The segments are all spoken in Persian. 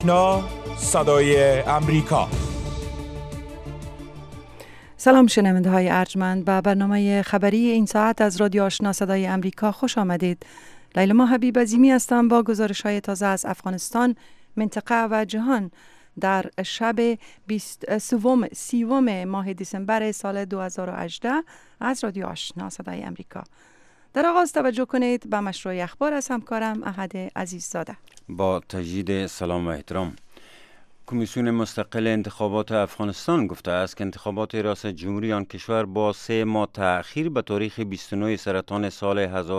آشنا صدای امریکا. سلام شنونده های ارجمند، به برنامه خبری این ساعت از رادیو آشنا صدای امریکا خوش آمدید. لیلا حبیب عظیمی هستم با گزارش های تازه از افغانستان، منطقه و جهان در شب 30 ماه دسامبر سال 2018 از رادیو آشنا صدای امریکا. در آغاز توجه کنید به مشروع اخبار از همکارم احد عزیززاده. با تجدید سلام و احترام. کمیسیون مستقل انتخابات افغانستان گفته است که انتخابات ریاست جمهوری آن کشور با 3 ماه تأخیر به تاریخ 29 سرطان سال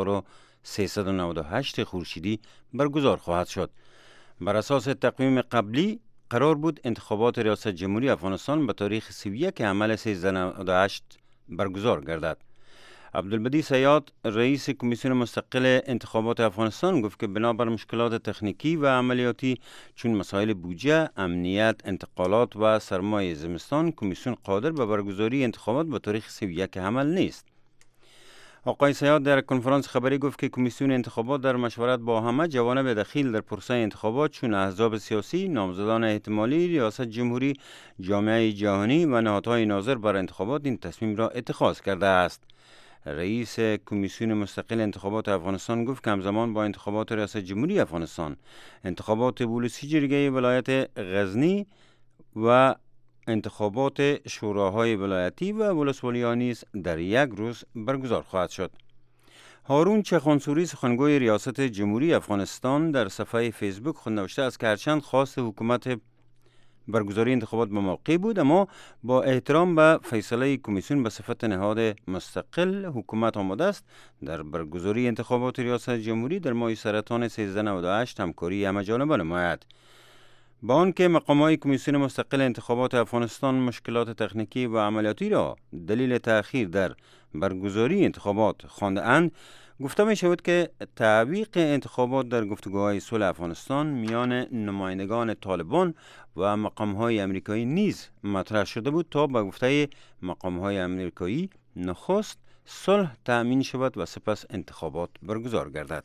1398 خورشیدی برگزار خواهد شد. بر اساس تقویم قبلی قرار بود انتخابات ریاست جمهوری افغانستان به تاریخ 31 حمل 1398 برگزار گردد. عبدالبدی سیاد رئیس کمیسیون مستقل انتخابات افغانستان گفت که بنابر مشکلات تکنیکی و عملیاتی چون مسائل بودجه، امنیت، انتقالات و سرمایه زمستان، کمیسیون قادر به برگزاری انتخابات به تاریخ 31 حمل نیست. آقای سیاد در کنفرانس خبری گفت که کمیسیون انتخابات در مشورت با همه جوانب دخیل در پروسه انتخابات چون احزاب سیاسی، نامزدان احتمالی ریاست جمهوری، جامعه جهانی و نهادهای ناظر بر انتخابات این تصمیم را اتخاذ کرده است. رئیس کمیسیون مستقل انتخابات افغانستان گفت که همزمان با انتخابات ریاست جمهوری افغانستان انتخابات بولوسی جرگه ولایت غزنی و انتخابات شوراهای ولایتی و ولسوالی‌ها نیز در یک روز برگزار خواهد شد. هارون چخانسوری سخنگوی ریاست جمهوری افغانستان در صفحه فیسبوک خود نوشته است که هرچند خواست حکومت برگزاری انتخابات به موقع بود، اما با احترام به فیصله کمیسیون به صفت نهاد مستقل حکومت آماده است در برگزاری انتخابات ریاست جمهوری در ماه سرطان 1398 همکاری همه‌جانبه نماید. با آنکه مقام‌های کمیسیون مستقل انتخابات افغانستان مشکلات تکنیکی و عملیاتی را دلیل تأخیر در برگزاری انتخابات خوانده اند، گفته می شود که تعویق انتخابات در گفتگوهای صلح افغانستان میان نمایندگان طالبان و مقام‌های امریکایی نیز مطرح شده بود تا به گفته مقام‌های امریکایی نخست صلح تأمین شود و سپس انتخابات برگزار گردد.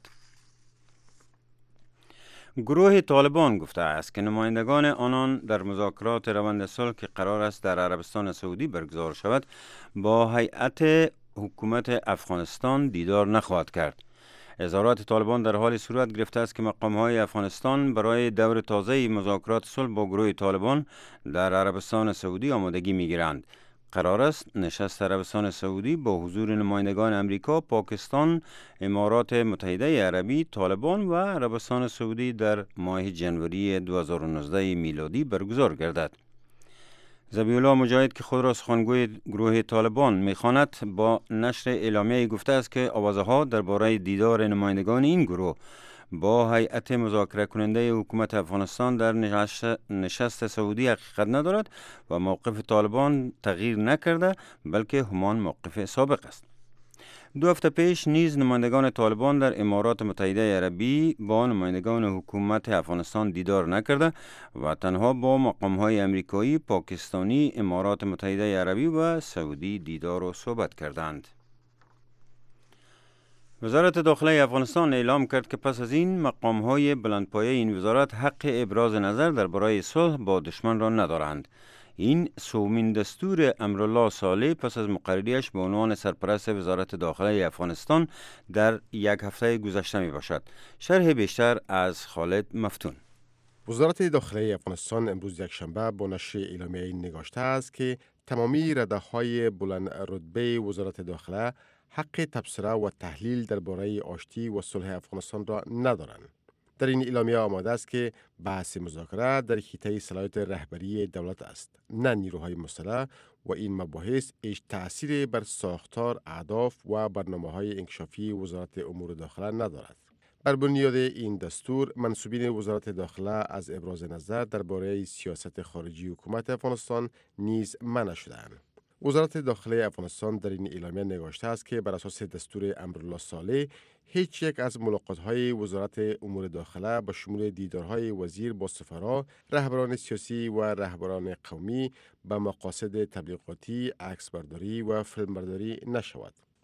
گروه طالبان گفته است که نمایندگان آنان در مذاکرات روند صلح که قرار است در عربستان سعودی برگزار شود با هیئت حکومت افغانستان دیدار نخواهد کرد. اظهارات طالبان در حال صورت گرفته است که مقام‌های افغانستان برای دور تازه مذاکرات صلح با گروه طالبان در عربستان سعودی آمادگی می‌گیرند. قرار است نشست عربستان سعودی با حضور نمایندگان امریکا، پاکستان، امارات متحده عربی، طالبان و عربستان سعودی در ماه جنوری 2019 میلادی برگزار گردد. ذبیح‌الله مجاهد که خود را سخنگوی گروه طالبان می‌خواند با نشر اعلامیه گفته است که آوازه‌ها درباره دیدار نمایندگان این گروه با هیئت مذاکره کننده حکومت افغانستان در نشست سعودی حقیقت ندارد و موقف طالبان تغییر نکرده بلکه همان موقف سابق است. 2 هفته پیش نیز نمایندگان طالبان در امارات متحده عربی با نمایندگان حکومت افغانستان دیدار نکرده و تنها با مقام‌های امریکایی، پاکستانی، امارات متحده عربی و سعودی دیدار و صحبت کردند. وزارت داخله افغانستان اعلام کرد که پس از این مقام‌های بلندپایه این وزارت حق ابراز نظر درباره صلح با دشمن را ندارند. این سومین دستور امرالله صالح پس از مقرریش به عنوان سرپرست وزارت داخله افغانستان در یک هفته گذشته می باشد. شرح بیشتر از خالد مفتون. وزارت داخله افغانستان امروز یکشنبه با نشر اعلامیه نگاشته است که تمامی رده‌های بلند رتبه وزارت داخله حق تبصره و تحلیل درباره آشتی و صلح افغانستان را ندارند. در این اعلامیه آمده است که بحث مذاکره در حیطه صلاحیت رهبری دولت است، نه نیروهای مسلح، و این مباحث هیچ تأثیری بر ساختار، اهداف و برنامه‌های انکشافی وزارت امور داخله ندارد. بر بنیاد این دستور، منصوبین وزارت داخله از ابراز نظر درباره سیاست خارجی حکومت افغانستان نیز منع شده‌اند. وزارت داخله افغانستان در این اعلامیه نگاشته است که بر اساس دستور امرالله صالح هیچ یک از ملاقات‌های وزارت امور داخله به شمول دیدارهای وزیر با سفرا، رهبران سیاسی و رهبران قومی به مقاصد تبلیغاتی، عکسبرداری و فیلمبرداری نشود.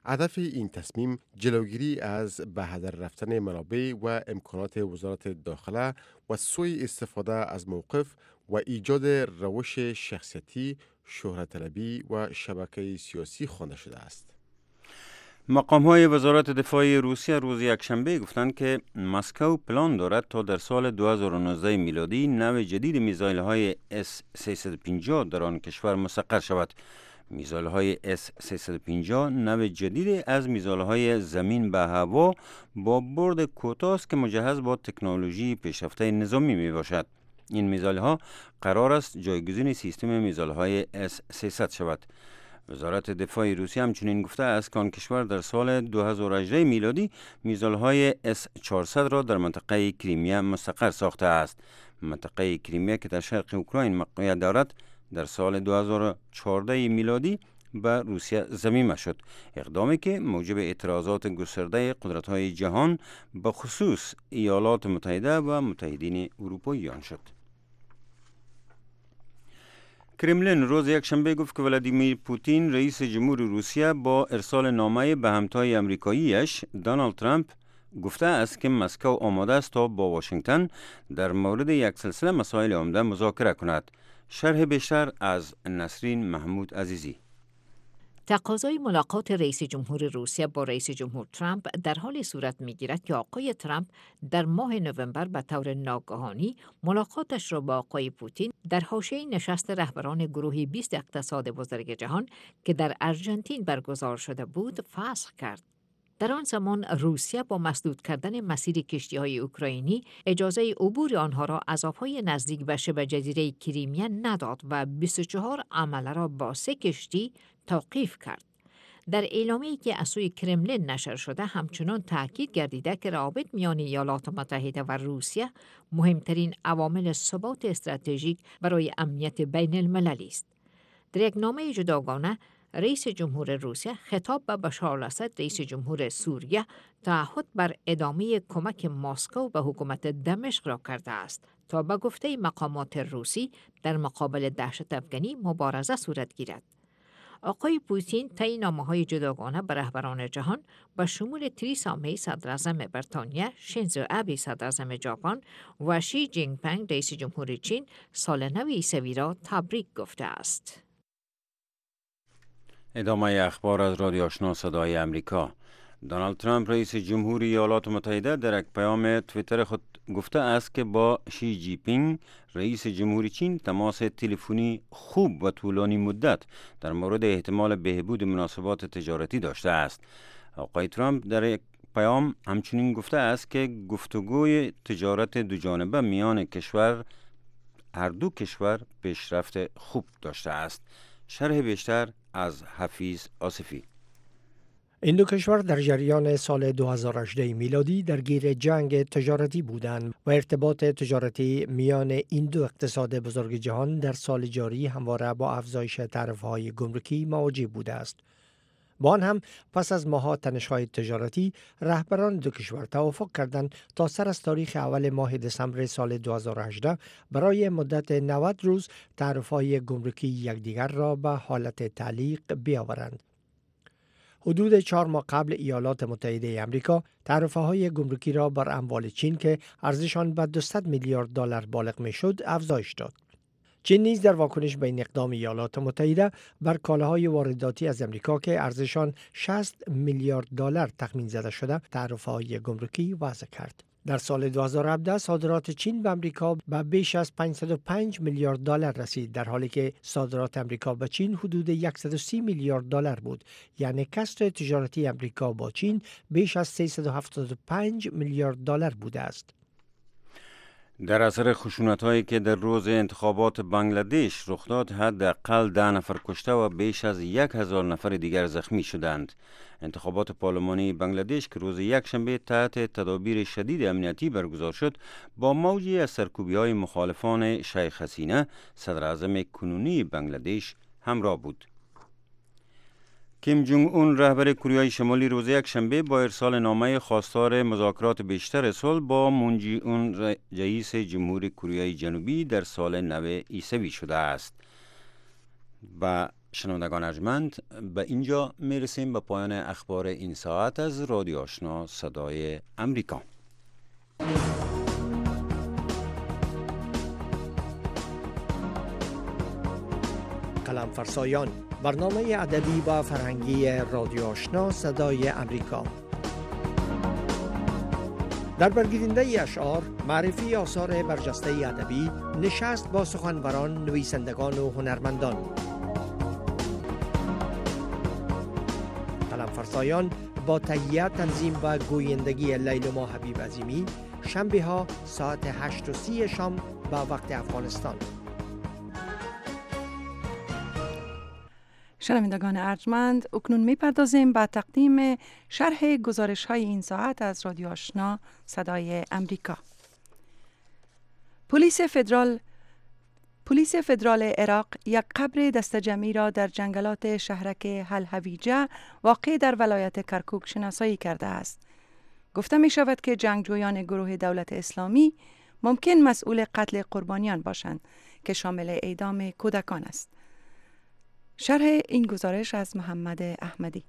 هدف این تصمیم جلوگیری از به هدر رفتن منابع و امکانات وزارت داخله و سوء استفاده از موقف و ایجاد روش شخصیتی، شهرت طلبی و شبکه سیاسی خوانده شده است. مقام‌های وزارت دفاع روسیه روز یکشنبه گفتند که مسکو پلان دارد تا در سال 2019 میلادی نوع جدید میزایل‌های S-350 در آن کشور مسقر شود. میزایل‌های S-350 نوع جدید از میزایل‌های زمین به هوا با برد کوتاه است که مجهز با تکنولوژی پیشرفته نظامی میباشد. این میزایل‌ها قرار است جایگزین سیستم میزایل‌های S-300 شود. وزارت دفاع روسیه همچنین گفته است که آن کشور در سال 2018 میلادی میزایل‌های S-400 را در منطقه کریمیا مستقر ساخته است. منطقه کریمیا که در شرق اوکراین موقعیت دارد در سال 2014 میلادی به روسیه ضمیمه شد، اقدامی که موجب اعتراضات گسترده قدرت‌های جهان به خصوص ایالات متحده و متحدین اروپاییان شد. کرملین روز یکشنبه گفت که ولادیمیر پوتین رئیس جمهور روسیه با ارسال نامه به همتای امریکاییش دونالد ترامپ گفته است که مسکو آماده است تا با واشنگتن در مورد یک سلسله مسائل عمده مذاکره کند. شرح بیشتر از نسرین محمود عزیزی. تقاضای ملاقات رئیس جمهور روسیه با رئیس جمهور ترامپ در حال صورت می‌گیرد که آقای ترامپ در ماه نوامبر به طور ناگهانی ملاقاتش را با آقای پوتین در حاشیه نشست رهبران گروه 20 اقتصاد بزرگ جهان که در آرژانتین برگزار شده بود فسخ کرد. در آن زمان روسیه با مسدود کردن مسیر کشتی‌های اوکراینی اجازه عبور آنها را از آب‌های نزدیک به شبه جزیره کریمیا نداد و 24 عمله را با 3 کشتی توقیف کرد. در اعلامیه‌ای که از سوی کرملین نشر شده همچنان تاکید گردیده که روابط میان ایالات متحده و روسیه مهمترین عوامل ثبات استراتژیک برای امنیت بین المللی است. در یک نامه جداگانه رئیس جمهور روسیه خطاب به بشار الاسد رئیس جمهور سوریه تعهد بر ادامه کمک مسکو به حکومت دمشق را کرده است تا به گفته مقامات روسی در مقابل دهشت افغانی مبارزه صورت گیرد. آقای پوتین طی نامه‌های جداگانه به رهبران جهان به شمول تریسا می صدراعظم بریتانیا، شینزو آبه صدراعظم ژاپن و شی جینگ پنگ رئیس جمهور چین سال نو عیسوی را تبریک گفته است. ادامه اخبار از رادیو آشنا صدای امریکا. دونالد ترامپ رئیس جمهوری ایالات متحده در یک پیام توییتر خود گفته است که با شی جی پینگ رئیس جمهوری چین تماس تلفنی خوب و طولانی مدت در مورد احتمال بهبود مناسبات تجارتی داشته است. آقای ترامپ در یک پیام همچنین گفته است که گفتگوی تجارت دوجانبه میان هر دو کشور پیشرفت خوب داشته است. شرح بیشتر از حفیظ آصفی. این دو کشور در جریان سال 2018 میلادی درگیر جنگ تجارتی بودند و ارتباط تجارتی میان این دو اقتصاد بزرگ جهان در سال جاری همواره با افزایش تعرفه‌های گمرکی مواجه بوده است. با آن هم پس از ماه‌ها تنش‌های تجارتی رهبران دو کشور توافق کردند تا سر از تاریخ اول ماه دسامبر سال 2018 برای مدت 90 روز تعرفه‌های گمرکی یکدیگر را به حالت تعلیق بیاورند. حدود 4 ماه قبل ایالات متحده آمریکا تعرفه‌های گمرکی را بر اموال چین که ارزششان به 200 میلیارد دلار بالغ می‌شد افزایش داد. چین نیز در واکنش به این اقدام ایالات متحده بر کالاهای وارداتی از امریکا که ارزششان 60 میلیارد دلار تخمین زده شده تعرفه‌های گمرکی وضع کرد. در سال 2017 صادرات چین به امریکا به بیش از 505 میلیارد دلار رسید، در حالی که صادرات امریکا به چین حدود 130 میلیارد دلار بود. یعنی کسر تجارتی امریکا با چین بیش از 375 میلیارد دلار بوده است. در اثر خشونت‌هایی که در روز انتخابات بنگلادش رخ داد، حداقل 10 نفر کشته و بیش از 1000 نفر دیگر زخمی شدند. انتخابات پارلمانی بنگلادش که روز یکشنبه تحت تدابیر شدید امنیتی برگزار شد، با موجی از سرکوبی‌های مخالفان شیخ حسینه صدراعظم کنونی بنگلادش همراه بود. کیم جونگ اون رهبر کره شمالی روز یکشنبه با ارسال نامه خواستار مذاکرات بیشتر صلح با مون جی اون رئیس جمهور کره جنوبی در سال نو عیسوی شده است. و شنوندگان ارجمند، به اینجا میرسیم به پایان اخبار این ساعت از رادیو آشنا صدای امریکا. قلم فرسایان، برنامه ادبی و فرهنگی رادیو آشنا صدای امریکا. در برگیرنده اشعار، معرفی آثار برجسته ادبی، نشست با سخنوران، نویسندگان و هنرمندان. قلم فرسایان با تهیه، تنظیم و گویندگی لیلما حبیب عظیمی، شنبه ها ساعت 8:30 شام به وقت افغانستان. شنوندگان ارجمند، اکنون میپردازیم به تقدیم شرح گزارش های این ساعت از رادیو آشنا صدای امریکا. پلیس فدرال عراق یک قبر دسته‌جمعی را در جنگلات شهرک الحویجه واقع در ولایت کرکوک شناسایی کرده است. گفته می شود که جنگجویان گروه دولت اسلامی ممکن مسئول قتل قربانیان باشند که شامل اعدام کودکان است. شرح این گزارش از محمد احمدی.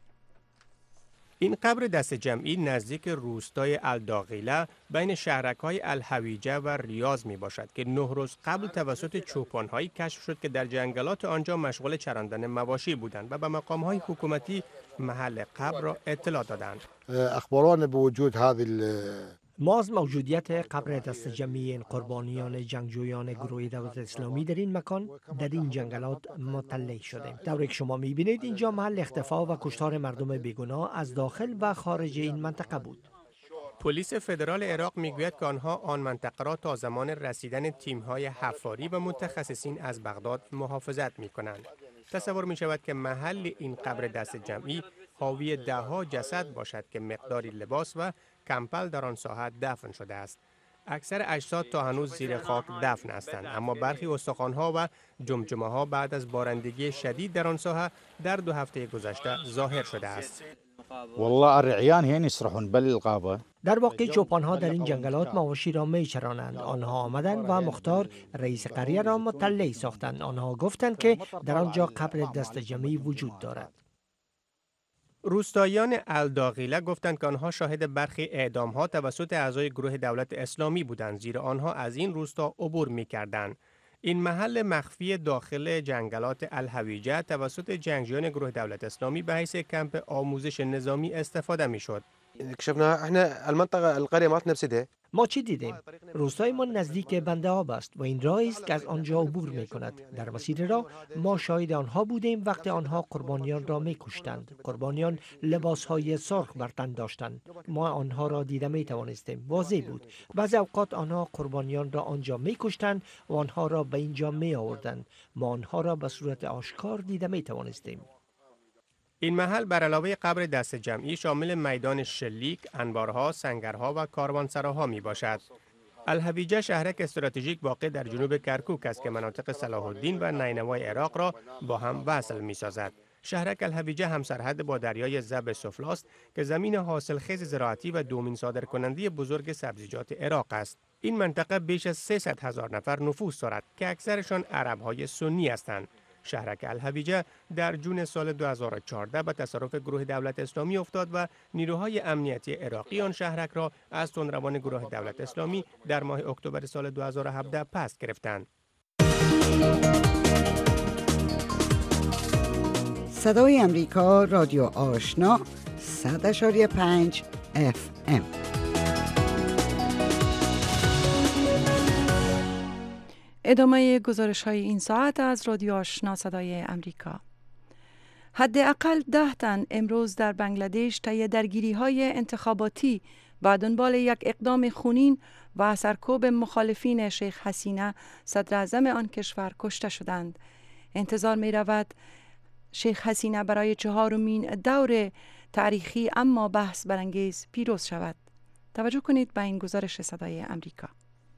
این قبر دست جمعی نزدیک روستای الداغیله بین شهرک‌های الحویجه و ریاض می باشد که 9 روز قبل توسط چوپان‌هایی کشف شد که در جنگلات آنجا مشغول چراندن مواشی بودند و به مقام‌های حکومتی محل قبر را اطلاع دادند. اخباران به وجود هذه ما از موجودیت قبر دست جمعی این قربانیان جنگجویان گروه دولت اسلامی در این مکان، در این جنگلات مطلع شدیم. طوری که شما می‌بینید اینجا محل اختفا و کشتار مردم بیگناه از داخل و خارج این منطقه بود. پلیس فدرال عراق میگوید که آنها آن منطقه را تا زمان رسیدن تیم‌های حفاری و متخصصین از بغداد محافظت می‌کنند. تصور می‌شود که محل این قبر دست جمعی حاوی ده‌ها جسد باشد که مقداری لباس و کمپل در آن ساحه دفن شده است. اکثر اجساد تا هنوز زیر خاک دفن هستند، اما برخی استخوان‌ها و جمجمه‌ها بعد از بارندگی شدید در آن ساحه در 2 هفته گذشته ظاهر شده است. والله الرعيان هين يسرحون بالغابه. در واقع چوپان‌ها در این جنگلات مواشی را می‌چرانند. آنها آمدند و مختار رئیس قریه را مطلع ساختند. آنها گفتند که در آنجا قبر دست جمعی وجود دارد. روستاییان الداغیله گفتند که آنها شاهد برخی اعدام‌ها توسط اعضای گروه دولت اسلامی بودند، زیرا آنها از این روستا عبور می‌کردند. این محل مخفی داخل جنگلات الحویجه توسط جنگجویان گروه دولت اسلامی به حیث کمپ آموزش نظامی استفاده می‌شد. اكتشفنا احنا المنطقه القريه مالتنا بسده. ما چی دیدیم؟ روستای ما نزدیک بنده آب است و این راهی است که از آنجا عبور می کند. در مسیر راه ما شاهد آنها بودیم وقتی آنها قربانیان را می کشتند. قربانیان لباسهای سرخ بر تن داشتند. ما آنها را دیده می توانستیم. واضح بود. بعضی اوقات آنها قربانیان را آنجا می کشتند و آنها را به اینجا می آوردند. ما آنها را به صورت آشکار دیده می توانستیم. این محل بر علاوه قبر دست جمعی شامل میدان شلیک، انبارها، سنگرها و کاروانسراها می باشد. الحویجه شهرک استراتژیک واقع در جنوب کرکوک است که مناطق صلاح الدین و نینوای عراق را با هم وصل می سازد. شهرک الحویجه همسرحد با دریای زب سفلی است که زمین حاصلخیز زراعتی و دومین صادرکننده بزرگ سبزیجات عراق است. این منطقه بیش از 300,000 نفر نفوذ دارد که اکثرشان عرب‌های سنی هستند. شهرک الحویجه در جون سال 2014 به تصرف گروه دولت اسلامی افتاد و نیروهای امنیتی عراقی آن شهرک را از تندروان گروه دولت اسلامی در ماه اکتبر سال 2017 پس گرفتند. صدای امریکا، رادیو آشنا 100.5 FM. ادامه گزارش های این ساعت از رادیو آشنا صدای امریکا. حداقل 10 تن امروز در بنگلادش طی درگیری های انتخاباتی و دنبال یک اقدام خونین و سرکوب مخالفین شیخ حسینه صدر اعظم آن کشور کشته شدند. انتظار می رود شیخ حسینه برای 4مین دور تاریخی اما بحث برانگیز پیروز شود. توجه کنید به این گزارش صدای امریکا.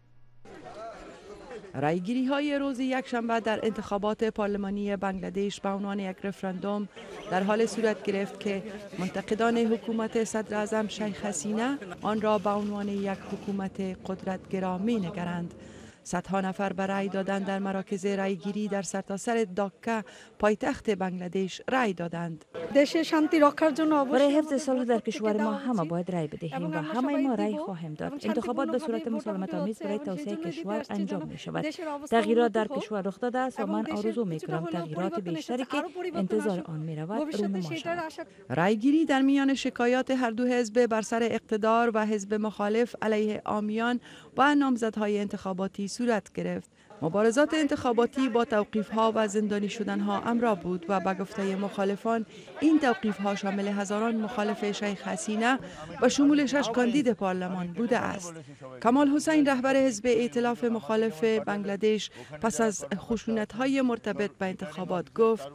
رایگیری های روز یکشنبه در انتخابات پارلمانی بنگلادش به عنوان یک رفراندوم در حال صورت گرفت که منتقدان حکومت صدر اعظم شیخ حسینه آن را به عنوان یک حکومت قدرتگرا می نگرند. صدها نفر به رای دادن در مراکز رایگیری در سرتاسر داکا پایتخت بنگلادش رای دادند. برای حفظ صلح در کشور ما همه باید رای بدهیم و همه ما رای خواهیم داد. انتخابات به صورت مسالمت آمیز برای توسعه کشور انجام می شود. تغییرات در کشور رخ داده است و من آرزو می کنم تغییرات بیشتری که انتظار آن می رود رونما شود. رایگیری در میان شکایات هر دو حزب بر سر اقتدار و حزب مخالف علیه عامیان و نامزدهای انتخاباتی صورت گرفت. مبارزات انتخاباتی با توقیف‌ها و زندانی شدن‌ها همراه بود و به گفته مخالفان این توقیف‌ها شامل هزاران مخالف شیخ حسینه و شمول 6 کاندید پارلمان بوده است. کمال حسین رهبر حزب ائتلاف مخالف بنگلادش پس از خشونت‌های مرتبط به انتخابات گفت: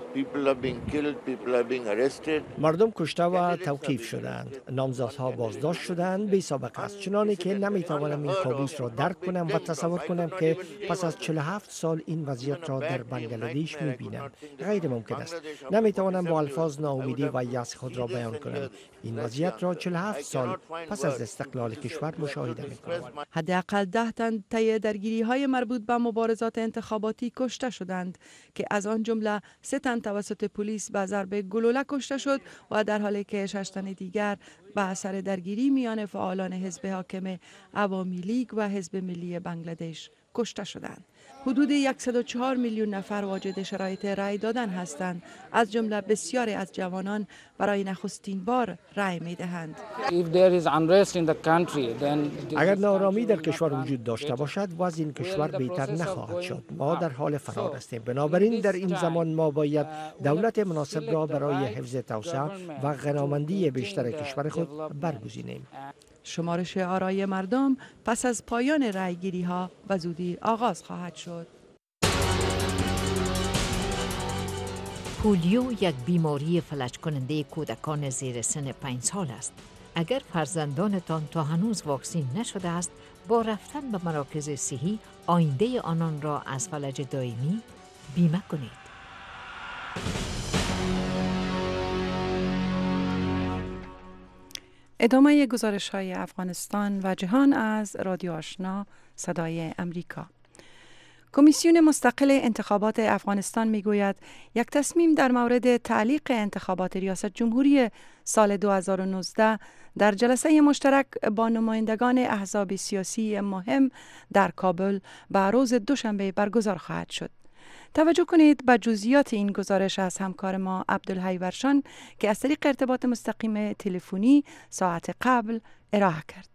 مردم کشته و توقیف شدند. نامزدها بازداشت شدند بی سابقه است، چنانه که نمیتوانم این کابوس را درک کنم و تصور کنم که پس از 47 سال این وضعیت را در بنگلادش میبینم. غیر ممکن است. نمیتوانم با الفاظ ناامیدی و یأس خود را بیان کنم. این وضعیت را 47 سال پس از استقلال کشور مشاهده میکنم. حداقل 10 تن طی درگیری‌های مربوط به مبارزات انتخاباتی کشته شدند که از آن جمله 3 تن توسط پلیس به ضرب گلوله کشته شد و در حالی که 6 تن دیگر به اثر درگیری میان فعالان حزب حاکم عوامی لیگ و حزب ملی بنگلادش کشته شدند. حدود 104 میلیون نفر واجد شرایط رای دادن هستند، از جمله بسیاری از جوانان برای نخستین بار رای می دهند. اگر نارامی در کشور وجود داشته باشد وضع این کشور بهتر نخواهد شد. ما در حال فرار هستیم. بنابراین در این زمان ما باید دولت مناسب را برای حفظ توسعه و غنامندی بیشتر کشور خود برگزینیم. شمارش آرای مردم پس از پایان رایگیری ها و زودی آغاز خواهد شد. پولیو یک بیماری فلج کننده کودکان زیر سن 5 سال است. اگر فرزندانتان تا هنوز واکسین نشده است، با رفتن به مراکز صحی آینده آنان را از فلج دائمی بیمه کنید. ادامه گزارش‌های افغانستان و جهان از رادیو آشنا صدای امریکا. کمیسیون مستقل انتخابات افغانستان میگوید یک تصمیم در مورد تعلیق انتخابات ریاست جمهوری سال 2019 در جلسه مشترک با نمایندگان احزاب سیاسی مهم در کابل به روز دوشنبه برگزار خواهد شد. توجه کنید به جزئیات این گزارش از همکار ما عبدالحی ورشان که از طریق ارتباط مستقیم تلفنی ساعت قبل ارائه کرد.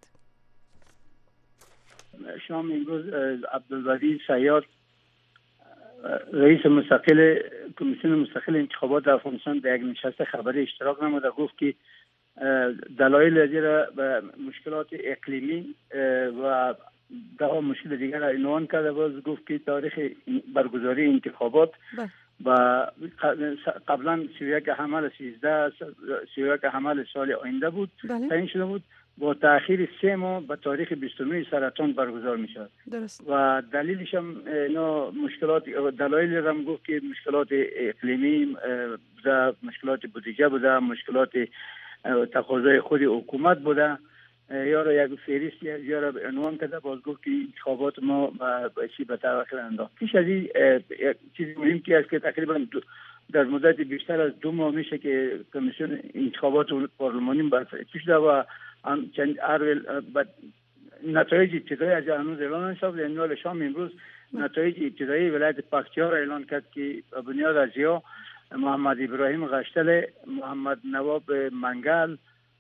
شام امروز عبدالبدی سیاد رئیس مستقل کمیسیون مستقل انتخابات افغانستان در یک نشست خبری اشتراک نموده، گفت که دلایل زیرا به مشکلات اقلیمی و ده مشکل دیگر را عنوان کرده. باز گفت که تاریخ برگزاری انتخابات و قبلا 31 حمل 31 حمل سال آینده بود تعیین شده بود، با تأخیر 3 ماه به تاریخ 29 سرطان برگزار می شود. و دلیلش هم مشکلات دلایل هم گفت که مشکلات اقلیمی بوده، مشکلات بودجه بوده، مشکلات تقاضای خود حکومت بوده. یا را یک فهرست یا را عنوان کرده. باز گفت که انتخابات ما به تأخیر انداخت. پیش از این چیز مهم که است که تقریبا در مدت بیشتر از 2 ماه میشه که کمیسیون انتخابات پارلمانی بررسی شده و چند نتایج ابتدایی از هنوز اعلان نشد. در شام امروز نتایج ابتدایی ولایت پکتیا را اعلان کرد که بنیاد از یا محمد ابراهیم غشتل، محمد نواب منگل،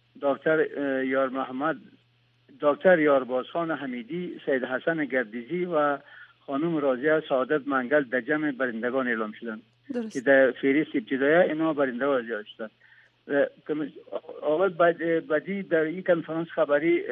دکتر یاربازخان حمیدی، سید حسن گردیزی و خانم راضیه سعادت منگل در جمع برندگان اعلام شدند که در فهرست ابتدایی اینا برندگان زیاد شدند. آقای بدی در این کنفرانس خبری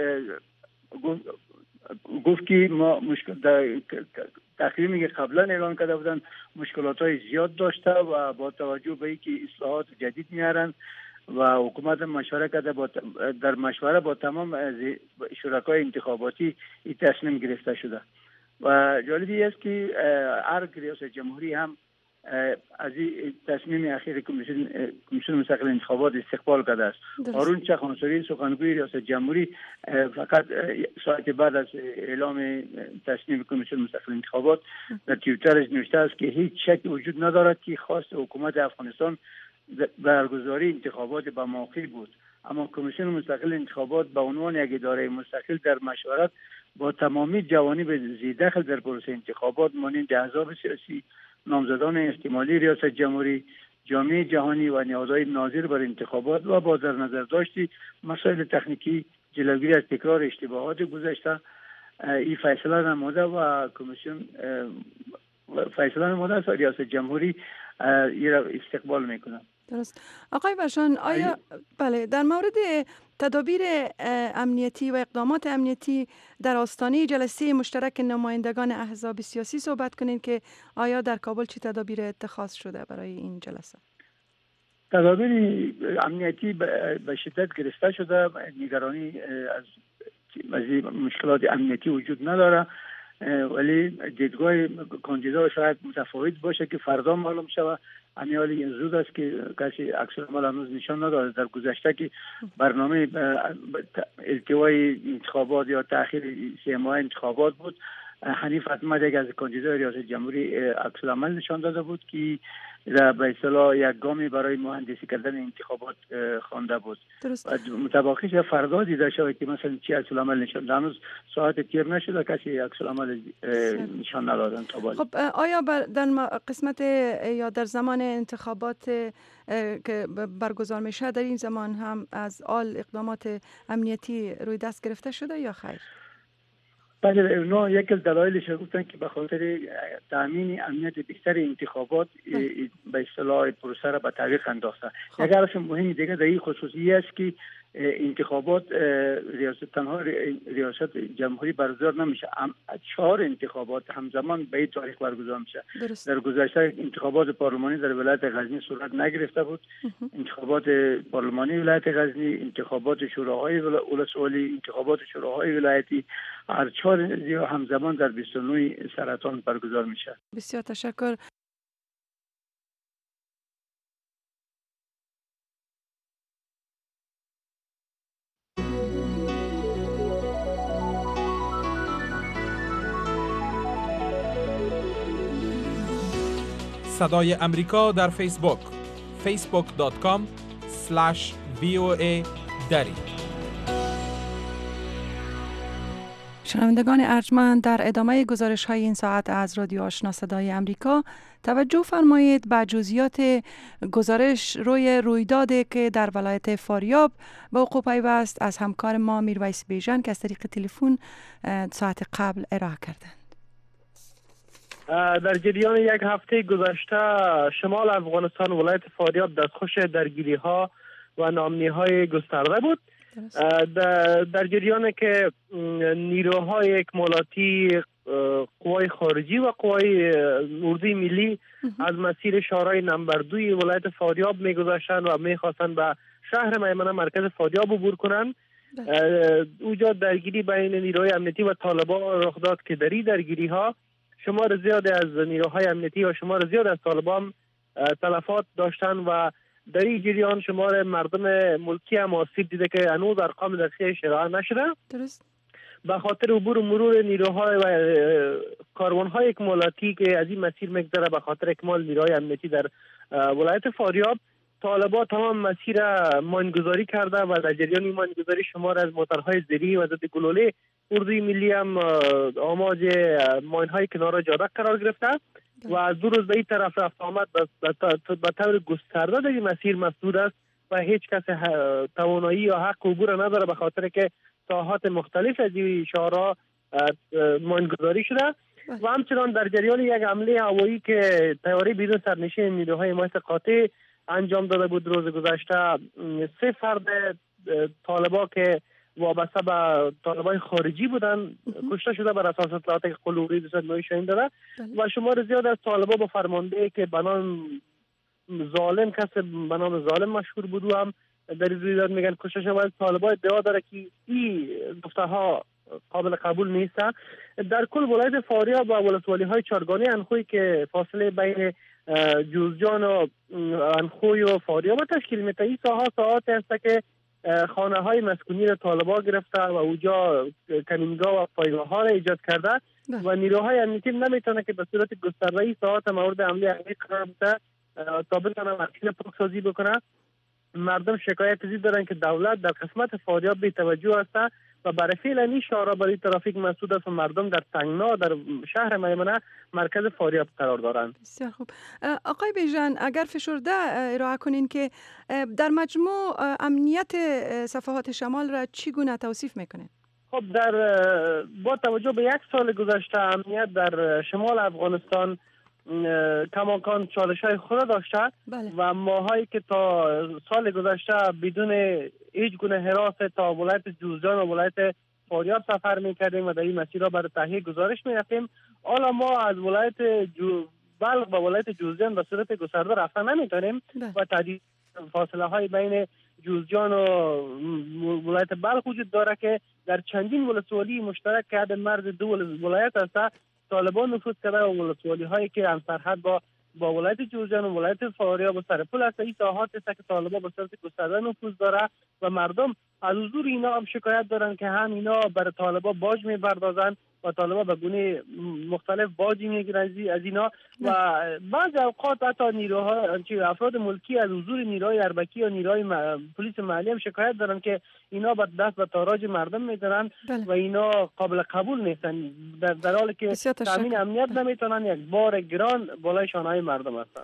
گفت که ما تقریمی که قبلا اعلان کرده بودن مشکلات زیاد داشته و با توجه به اینکه اصلاحات جدید میارن و حکومت مشوره کرده در مشوره با تمام شرکای انتخاباتی این تصمیم گرفته شده. و جالبی است که هر ریاست جمهوری هم از این تصمیم اخیر کمیسیون مستقل انتخابات استقبال کرده است. هارون چخانسوری سخنگوی ریاست جمهوری فقط ساعت بعد از اعلام تصمیم کمیسیون مستقل انتخابات در توییترش نوشته است که هیچ شک وجود ندارد که خواست حکومت افغانستان برگزاری انتخابات به موقع بود، اما کمیسیون مستقل انتخابات به عنوان یک اداره مستقل در مشورت با تمامی جوانب ذی‌دخل در پروسه انتخابات مانند احزاب سیاسی، نامزدان احتمالی ریاست جمهوری، جامعه جهانی و نهادهای ناظر بر انتخابات و با در نظر داشتی مسائل تکنیکی جلوگیری از تکرار اشتباهات گذشته این فیصله نموده و کمیسیون فیصله نموده است و ریاست جمهوری این را استقبال میکنه. درست. آقای بشان، آیا بله در مورد تدابیر امنیتی و اقدامات امنیتی در آستانه جلسه مشترک نمایندگان احزاب سیاسی صحبت کنین که آیا در کابل چه تدابیر اتخاذ شده برای این جلسه؟ تدابیر امنیتی به شدت گرفته شده، نگرانی از مشکلات امنیتی وجود نداره، ولی دیدگاه کاندیدا شاید متفاوت باشه که فردا معلوم شود. همین حالی زود است که کسی عکس العمل هنوز نشان نداده. در گذشته که برنامه التوای انتخابات یا تأخیر 3 ماه انتخابات بود، حنیف احمد یک از کاندیدای ریاست جمهوری عکس العمل نشان داده بود که به اصطلاح یک گامی برای مهندسی کردن انتخابات خوانده بود. متباقیش فردا دیده شود که مثلا چی عکس العمل نشان داده. هنوز ساعت تیر نشده کسی عکس العمل نشان ندادن تا بالا. خب آیا در قسمت یا در زمان انتخابات که برگزار میشه در این زمان هم از آل اقدامات امنیتی روی دست گرفته شده یا خیر؟ بله، اونا یک از دلایلش گفتن که به خاطر تامین امنیت بیشتر انتخابات به اصطلاح پروسه را به تعویق انداخته. یک اصل مهم دیگه در این خصوصی است که انتخابات تنها ریاست جمهوری برگزار نمیشه، 4 انتخابات همزمان به این تاریخ برگزار میشه. در گذشته انتخابات پارلمانی در ولایت غزنی صورت نگرفته بود. انتخابات پارلمانی ولایت غزنی، انتخابات شوراهای ولسوالی، انتخابات شوراهای ولایتی، هر 4 همزمان در 29 سرطان برگزار میشه. بسیار تشکر. صدای امریکا در فیسبوک facebook.com/VOA دری. شنوندگان ارجمند، در ادامه گزارش های این ساعت از رادیو آشنا صدای امریکا توجه فرمایید به جزئیات گزارش روی رویدادی که در ولایت فاریاب به وقوع پیوست از همکار ما میرویس بیژن که از طریق تلفن ساعت قبل ارائه کردند. در جریان یک هفته گذشته شمال افغانستان ولایت فاریاب دستخوش درگیری ها و ناامنی های گسترده بود. در جریان که نیروهای اکمالاتی قوای خارجی و قوای اردوی ملی از مسیر شهرهای نمبر 2 ولایت فاریاب میگذاشتند و میخواستند به شهر میمنه مرکز فاریاب عبور کنند. اوجا درگیری بین نیروهای امنیتی و طالبان رخ داد که در این درگیری ها شمار زیاد از نیروهای امنیتی و شمار زیاد از طالبان تلفات داشتن و در این جریان شمار مردم ملکی هم آسیب دیده که هنوز ارقام دقیقش ارائه نشده. درست. به خاطر عبور و مرور نیروهای و کاروانهای اکمالاتی که از این مسیر میگذره به خاطر اکمال نیروهای امنیتی در ولایت فاریاب، طالبان تمام مسیر ماینگذاری کرده و در جریان این ماینگذاری شمار از موترهای زیری و ضد گلوله اردوی ملی هم آماج ماینهای کنار جاده قرار گرفته و از 2 روز به این طرف رفت آمد به طور گسترده در این مسیر مسدود است و هیچ کس توانایی یا حق عبور نداره به خاطر که ساحات مختلف از این شهرها ماینگذاری شده. و همچنان در جریان یک حمله هوایی که طیاره بدون سرنشین نیروهای حمایت قاطع انجام داده بود روز گذشته، 3 فرد طالبان که وابسته به طالبان خارجی بودن کشته شده بر اساس اطلاعاتی که قلوری 209 شاهین داده و شمار زیاد از طالبان با فرمانده که به نام ظالم مشهور بود و هم در این رویداد میگن کشته شده. طالبان ادعا داره که این گفته ها قابل قبول نیست. در کل ولایت فاریاب و ولسوالی‌های چارگانه انخوی که فاصله بین جوزجان و انخوی و فاریاب تشکیل میده، این ساعات است که خانه های مسکونی را طالبان گرفته و اوجا کمینگاه و پایگاه ها را ایجاد کرده و نیروهای امنیتی نمیتونه که به صورت گسترده ساعات مورد حمله عملی قرار بده تا بتونه مسیر پاکسازی بکنه. مردم شکایت زیاد دارن که دولت در قسمت فاریاب بی توجه است و برای فعل این شارع برای ترافیک مسدود است و مردم در تنگنا در شهر میمنه مرکز فاریاب قرار دارند. بسیار خوب. آقای بیژن، اگر فشرده ارائه کنین که در مجموع امنیت صفحات شمال را چگونه توصیف میکنین؟ خب با توجه به 1 سال گذشته امنیت در شمال افغانستان کماکان چالش‌های خود داشته. بله. و ماهایی که تا سال گذشته بدون هیچ گونه هراس تا ولایت جوزجان و ولایت فاریاب سفر می‌کردیم و در این مسیر را برای تهیه گزارش می‌رفتیم، حالا ما از ولایت بلخ و ولایت جوزجان به صورت گسترده رفتن نمی‌تونیم و تعدیل فاصله‌های بین جوزجان و ولایت بلخ وجود داره که در چندین ولسوالی مشترک که حد مرز دو ولایت است طالبان نفوذ کرده و ولسوالی هایی که هم سرحد با ولایت جوزجان و ولایت فاریاب و سرپل است. این ساحات است که طالبان به صورت گسترده نفوذ داره و مردم از حضور اینا هم شکایت دارن که هم اینا بر طالبان باج می‌پردازن و طالبان به گونه مختلف باجی میگیرن از اینا و بعضی اوقات حتی نیروها افراد ملکی از حضور نیروهای اربکی و نیروهای پلیس محلی هم شکایت دارن که اینا با دست به تاراج مردم می‌زنن و اینا قابل قبول نیستن، در حالی که تامین امنیت نمیتونن، یک بار گران بالای شانه‌های مردم هستن.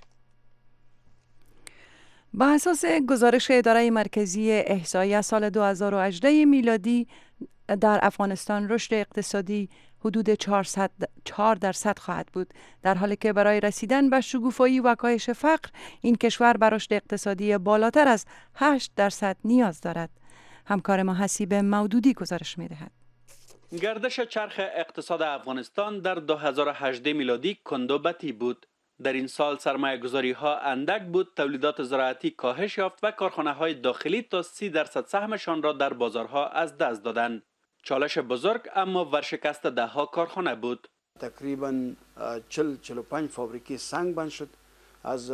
با اساس گزارش اداره مرکزی احصایی از سال 2018 میلادی در افغانستان رشد اقتصادی حدود 4% خواهد بود، در حالی که برای رسیدن به شکوفایی و کاهش فقر این کشور بر رشد اقتصادی بالاتر از 8% نیاز دارد. همکار ما حسیب مودودی گزارش می‌دهد. گردش چرخ اقتصاد افغانستان در 2018 میلادی کندوبتی بود. در این سال سرمایه گذاری ها اندک بود، تولیدات زراعتی کاهش یافت و کارخانه های داخلی تا 30% سهمشان را در بازارها از دست دادند. چالش بزرگ اما ورشکست ده ها کارخانه بود. تقریبا 40-45 فابریکه سنگ بند شد، از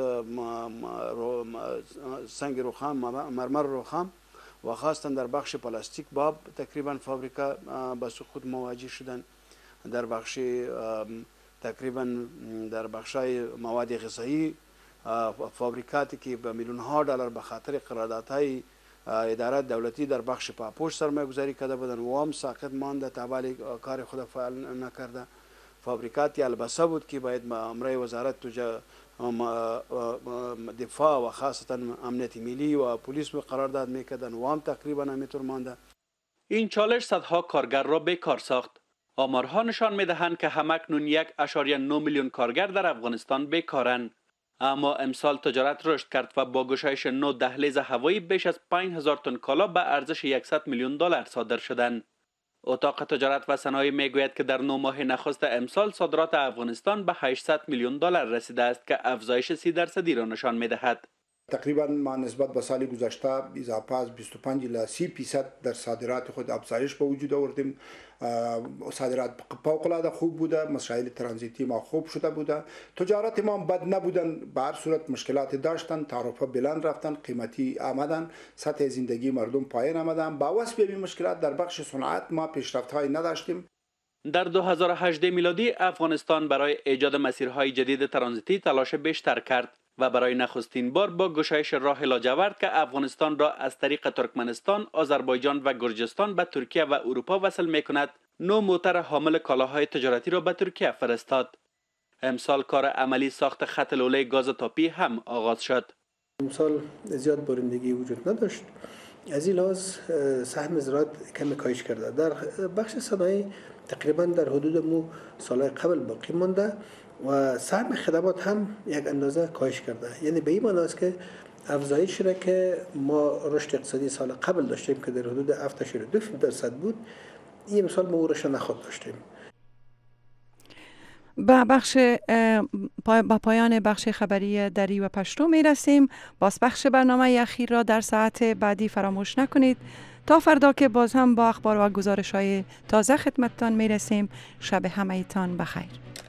سنگ رخام، مرمر رخام و خاصتا در بخش پلاستیک باب تقریبا فابریکه به سقوط مواجه شدند. در بخش تقریبا در بخشای مواد غذایی فابریکاتی که به میلیون ها دلار به خاطر قراردادهای اداره دولتی در بخش پاپوش سرمایه گذاری کرده بودند و هم ساقط مانده، تابع کار خود فعال نکرده. فابریکاتی البسه بود که باید امر وزارت دفاع و خاصتا امنیت ملی و پلیس قرارداد میکردن و هم تقریبا همینطور مانده. این چالش صدها کارگر را بیکار ساخت. آمارها نشان می‌دهند که همکنون 1.9 میلیون کارگر در افغانستان بیکارند. اما امسال تجارت رشد کرد و با گشایش 9 دهلیز هوایی بیش از 5000 تن کالا به ارزش $100 میلیون صادر شدند. اتاق تجارت و صنایع میگوید که در 9 ماه نخست امسال صادرات افغانستان به $800 میلیون رسیده است که افزایش 30% را نشان می‌دهد. تقریبا ما نسبت به سال گذشته اضافه از 25 الی 30% در صادرات خود افزایش به وجود آوردیم. صادرات فوق‌العاده خوب بوده، مسائل ترانزیتی ما خوب شده بوده، تجارت ما بد نبودن، به هر صورت مشکلات داشتن، تعرفه بلند رفتن، قیمتی آمدن، سطح زندگی مردم پایین آمدن. با واسه این مشکلات در بخش صنعت ما پیشرفت‌های نداشتیم. در 2018 میلادی افغانستان برای ایجاد مسیرهای جدید ترانزیتی تلاش بیشتر کرد و برای نخستین بار با گشایش راه لاجورد که افغانستان را از طریق ترکمنستان، آذربایجان و گرجستان به ترکیه و اروپا وصل می‌کند، 9 موتر حامل کالاهای تجارتی را به ترکیه فرستاد. امسال کار عملی ساخت خط لوله گاز تاپی هم آغاز شد. امسال زیاد بارندگی وجود نداشت، از این لحاظ سهم زراعت کمی کاهش کرده. در بخش صنایع تقریبا در حدود سالهای قبل باقی مانده و سهم خدمات هم یک اندازه کاهش کرده. یعنی به این معنی است که افزایشی را که ما رشد اقتصادی سال قبل داشتیم که در حدود 7.2% بود، این امسال ما او را نخواهد داشتیم. با پایان بخش خبری دری و پشتو می رسیم. باز بخش برنامه اخیر را در ساعت بعدی فراموش نکنید. تا فردا که باز هم با اخبار و گزارش‌های تازه خدمتتان میرسیم. شب همه‌تان بخیر.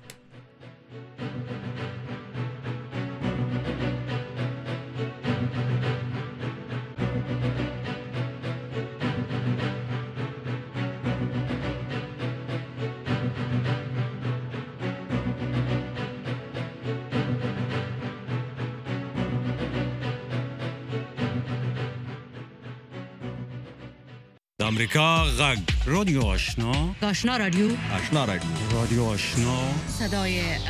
امریکا غږ رادیو آشنا رادیو رادیو آشنا صدای